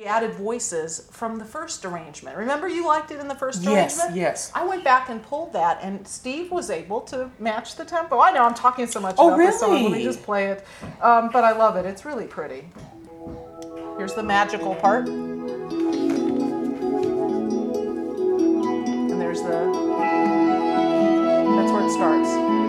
We added voices from the first arrangement. Remember you liked it in the first Yes, arrangement? yes. I went back and pulled that, and Steve was able to match the tempo. I know I'm talking so much Oh, about this song. Let me really? just play it. But I love it. It's really pretty. Here's the magical part. And there's the... That's where it starts.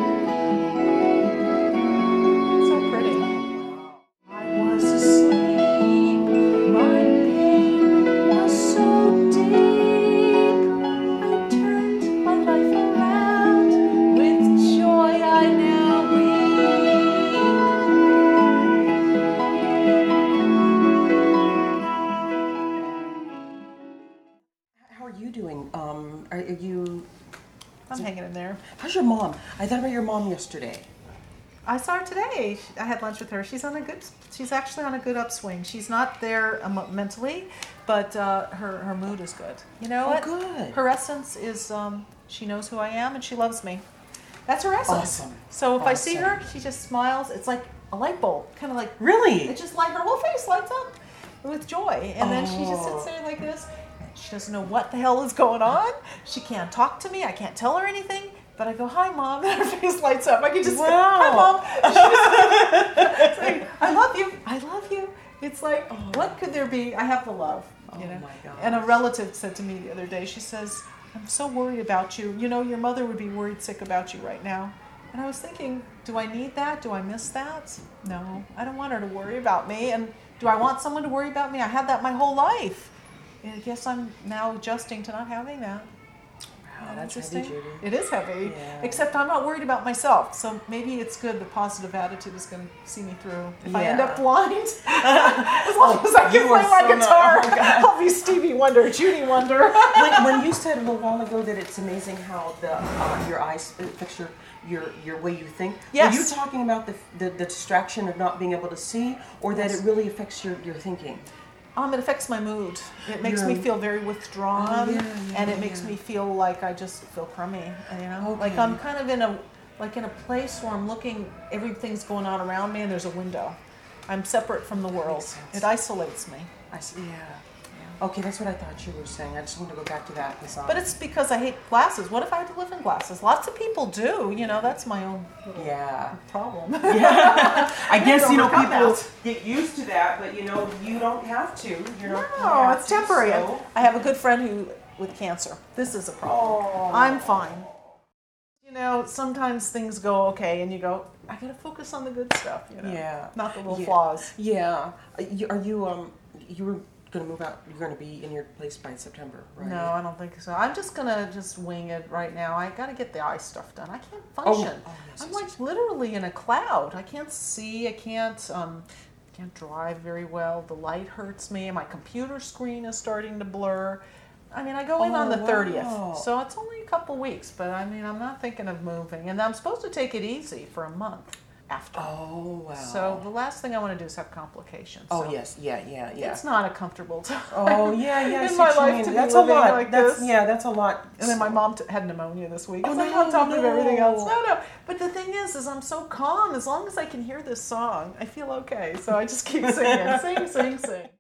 So pretty. I was asleep. My pain was so deep. I turned my life around. With joy I now weep. How are you doing? Are you... I'm hanging in there. How's your mom? I thought about your mom yesterday. I saw her today. I had lunch with her. She's actually on a good upswing. She's not there mentally, but her mood is good. You know what? Good. Her essence is she knows who I am and she loves me. That's her essence. Awesome. So if I see her, she just smiles. It's like a light bulb, kind of like Really? It just her whole face lights up with joy, and then she just sits there like this. She doesn't know what the hell is going on. She can't talk to me. I can't tell her anything. But I go, "Hi, Mom," and her face lights up. I can just go, "Hi, Mom." It's like, I love you. I love you. It's like, what could there be? I have the love, you know. My gosh. And a relative said to me the other day, she says, "I'm so worried about you. You know, your mother would be worried sick about you right now." And I was thinking, do I need that? Do I miss that? No, I don't want her to worry about me. And do I want someone to worry about me? I had that my whole life. And I guess I'm now adjusting to not having that. Wow, that's Interesting. heavy, Judy. It is heavy, Yeah. except I'm not worried about myself. So maybe it's good. The positive attitude is going to see me through. If I end up blind, as long as I can play my guitar, I'll be Stevie Wonder, Judy Wonder. When you said a little while ago that it's amazing how the your eyes affects your way you think. Yes. Were you talking about the distraction of not being able to see, or that it really affects your thinking? It affects my mood. It makes me feel very withdrawn, and it makes me feel like I just feel crummy. You know, like I'm kind of in a place where I'm looking. Everything's going on around me, and there's a window. I'm separate from the world. It isolates me. I see. Yeah. Okay, that's what I thought you were saying. I just want to go back to that. But it's because I hate glasses. What if I had to live in glasses? Lots of people do. You know, that's my own problem. Yeah. I guess, you know, overcome people that. get used to that, but, you know, you don't have to. No, it's temporary. I have a good friend with cancer. This is a problem. I'm fine. You know, sometimes things go okay, and you go, I got to focus on the good stuff, you know. Yeah. Not the little flaws. Yeah. You were going to move out, you're going to be in your place by September, right? No, I don't think so. I'm just going to wing it right now. I got to get the eye stuff done. I can't function. I'm literally in a cloud. I can't see. I can't drive very well. The light hurts me. My computer screen is starting to blur. I mean, I go in on the 30th, so it's only a couple weeks, but I mean, I'm not thinking of moving. And I'm supposed to take it easy for a month after. Oh, wow. So the last thing I want to do is have complications. Oh, so yes. Yeah. It's not a comfortable time. Oh, yeah. in my life to that's be a living lot. like That's, this. yeah, that's a lot. And then my mom had pneumonia this week. Oh, It's like no, on top of everything else. no. No. But the thing is I'm so calm. As long as I can hear this song, I feel okay. So I just keep singing. Sing.